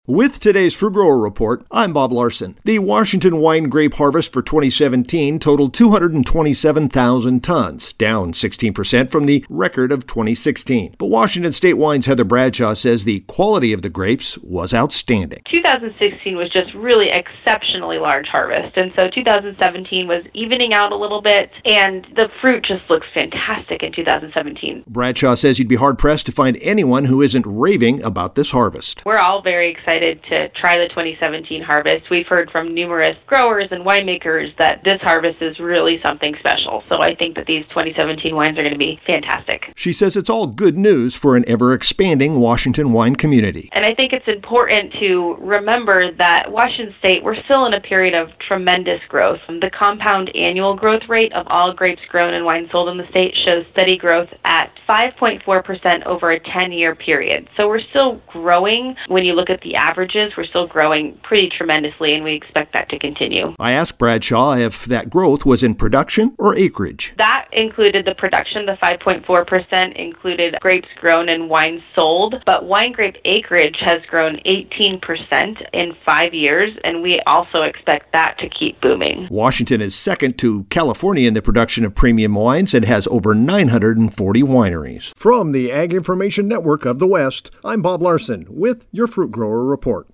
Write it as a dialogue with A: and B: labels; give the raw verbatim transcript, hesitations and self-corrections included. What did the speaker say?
A: With today's Fruit Grower Report, I'm Bob Larson. The Washington wine grape harvest for twenty seventeen totaled two hundred twenty-seven thousand tons, down sixteen percent from the record of twenty sixteen. But Washington State Wine's Heather Bradshaw says the quality of the grapes was outstanding.
B: two thousand sixteen was just really exceptionally large harvest, and so two thousand seventeen was evening out a little bit, and the fruit just looks fantastic in two thousand seventeen.
A: Bradshaw says you'd be hard-pressed to find anyone who isn't raving about this harvest.
B: We're all very excited to try the twenty seventeen harvest. We've heard from numerous growers and winemakers that this harvest is really something special. So I think that these twenty seventeen wines are going to be fantastic.
A: She says it's all good news for an ever-expanding Washington wine community.
B: And I think it's important to remember that Washington State, we're still in a period of tremendous growth. The compound annual growth rate of all grapes grown and wine sold in the state shows steady growth at five point four percent over a ten-year period. So we're still growing. When you look at the averages, we're still growing pretty tremendously, and we expect that to continue.
A: I asked Bradshaw if that growth was in production or acreage.
B: That included the production. The five point four percent included grapes grown and wine sold, but wine grape acreage has grown eighteen percent in five years, and we also expect that to keep booming.
A: Washington is second to California in the production of premium wines and has over nine hundred forty wineries. From the Ag Information Network of the West, I'm Bob Larson with your Fruit Grower Report.